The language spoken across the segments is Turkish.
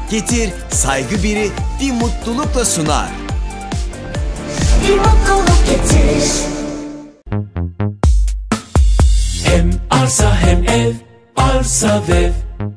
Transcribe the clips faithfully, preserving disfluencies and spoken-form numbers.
Getir saygı biri bir mutlulukla sunar. Bir mutluluk getir. Hem arsa hem ev, Arsavev.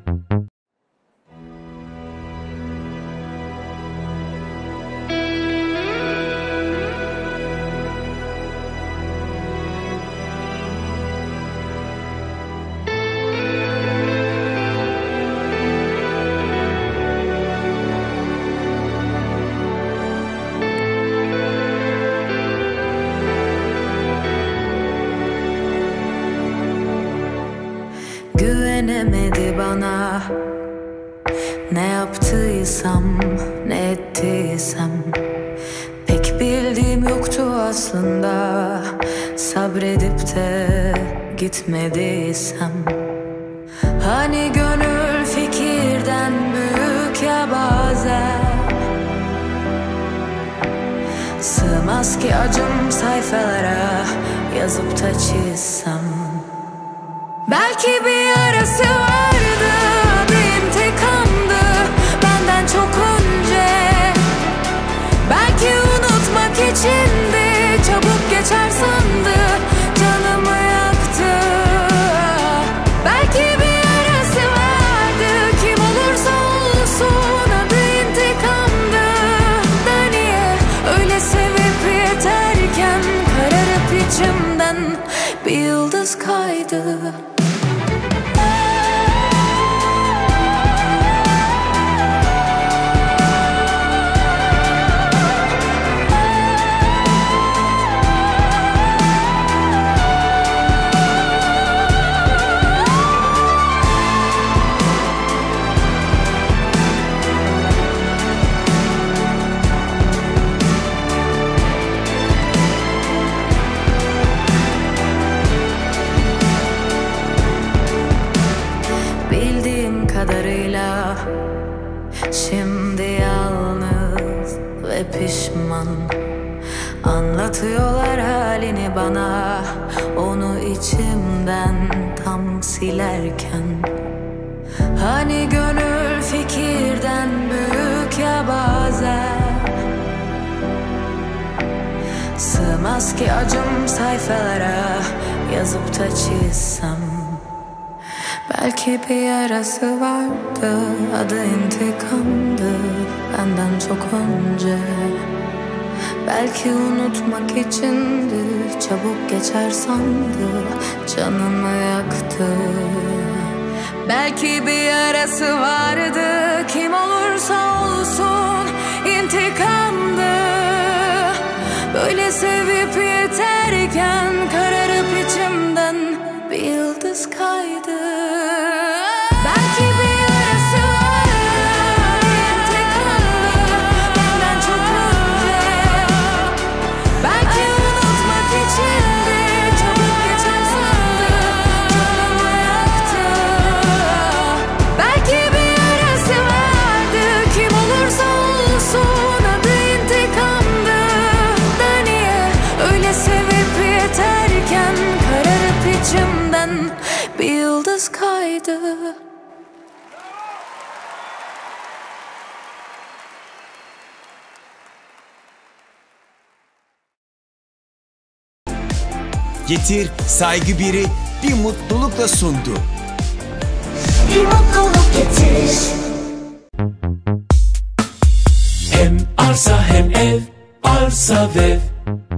Güvenemedi bana, ne yaptıysam, ne ettiysem. Pek bildiğim yoktu aslında, sabredip de gitmediysem. Hani gönül fikirden büyük ya bazen. Sığmaz ki acım sayfalara, yazıp da çizsem. Belki bir arası vardı, adı intikamdı benden çok önce. Belki unutmak içindi, çabuk geçer sandı, canımı yaktı. Belki bir arası vardı, kim olursa olsun adı intikamdı. Da niye öyle sevip yeterken kararıp içimden bir yıldız kaydı. Kadarıyla şimdi yalnız ve pişman. Anlatıyorlar halini bana, onu içimden tam silerken. Hani gönül fikirden büyük ya bazen. Sığmaz ki acım sayfalara, yazıp da çizsem. Belki bir yarası vardı, adı intikamdı benden çok önce. Belki unutmak içindi, çabuk geçer sandı, canımı yaktı. Belki bir yarası vardı, kim olursa olsun intikamdı. Böyle sevip yeterken kararıp içimden bir yıldız kaydı. Belki bir yarası vardı, intikamdı benden çok önce. Belki unutmak içindi, çabuk geçer sandı, canımı yaktı. Belki bir yarası vardı, kim olursa olsun adı intikamdı. Da niye öyle sevip yeterken kararıp içimden bir yıldız kaydı. Getir saygı biri bir mutlulukla sundu. Bir mutluluk getir. Hem arsa hem ev, Arsavev.